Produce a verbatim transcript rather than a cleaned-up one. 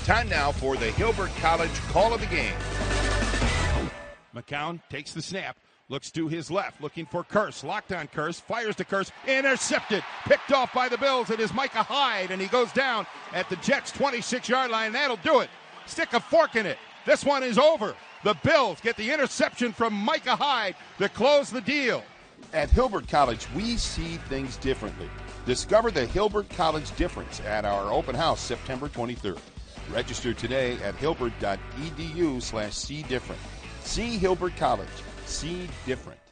Time now for the Hilbert College Call of the Game. McCown takes the snap, looks to his left, looking for Kearse. Locked on Kearse, fires to Kearse, intercepted, picked off by the Bills. It is Micah Hyde, and he goes down at the Jets' twenty-six-yard line. That'll do it. Stick a fork in it. This one is over. The Bills get the interception from Micah Hyde to close the deal. At Hilbert College, we see things differently. Discover the Hilbert College difference at our open house September twenty-third. Register today at hilbert.edu slash see different. See Hilbert College. See different.